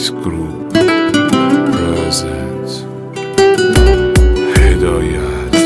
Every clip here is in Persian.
Light Group presents هدایت.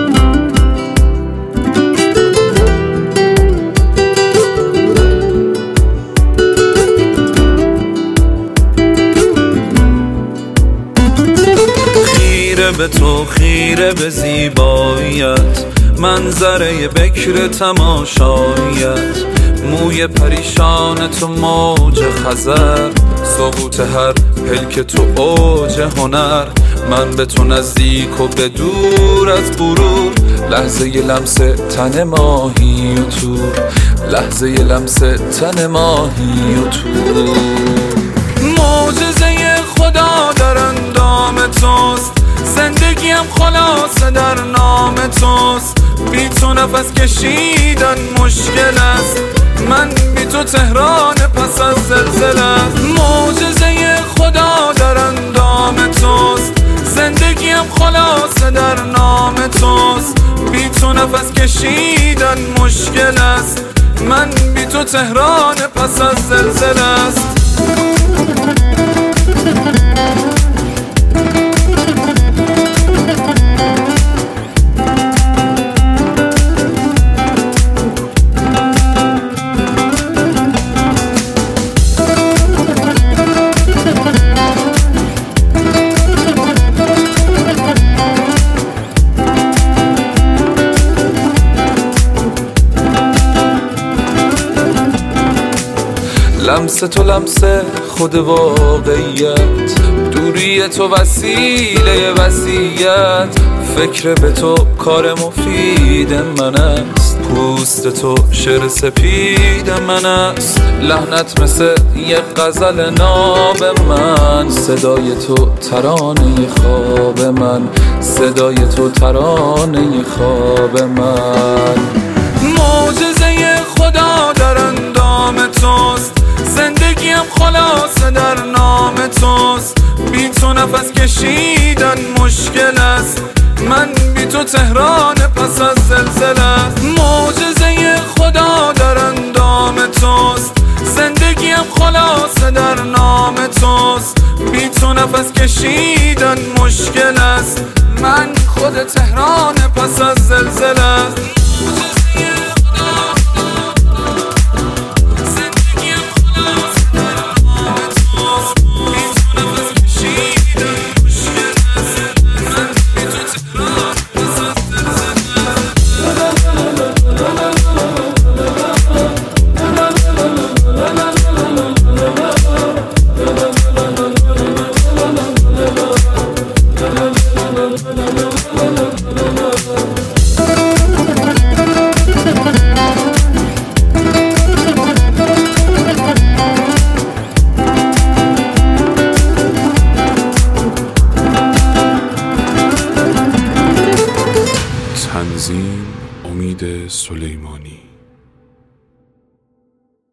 خیره به تو، خیره به زیباییت، منظره بکر تماشاییت، موی پریشان تو موج خزر، سقوط هر پلک تو اوج هنر. من به تو نزدیک و به دور از غرور، لحظه ی لمس تن ماهی و تور، لحظه ی لمس تن ماهی و تور. معجزه خدا در اندام توست، زندگیم خلاصه در نام توست. بی تو نفس کشیدن مشکل است، من بی تو تهران پس از زلزله. معجزه خدا در اندام توست، زندگیم خلاصه در نام توست. بی تو نفس کشیدن مشکل است، من بی تو تهران پس از زلزله است. لمس تو لمس خود واقعیت، دوری تو وسیله وصیت. فکر به تو کار مفید من است، پوست تو شعر سپید من است. لحنت مثل یک غزل ناب من، صدای تو ترانه خواب من، صدای تو ترانه خواب من. معجزه خدا در اندام توست، زندگیم خلاصه در نام توست. بی تو نفس کشیدن مشکل است، من بی تو تهران پس از زلزله. معجزه خدا در اندام توست، زندگیم خلاصه در نام توست. بی تو نفس کشیدن مشکل است، من خود تهران پس از زلزله. تنظیم امید سلیمانی.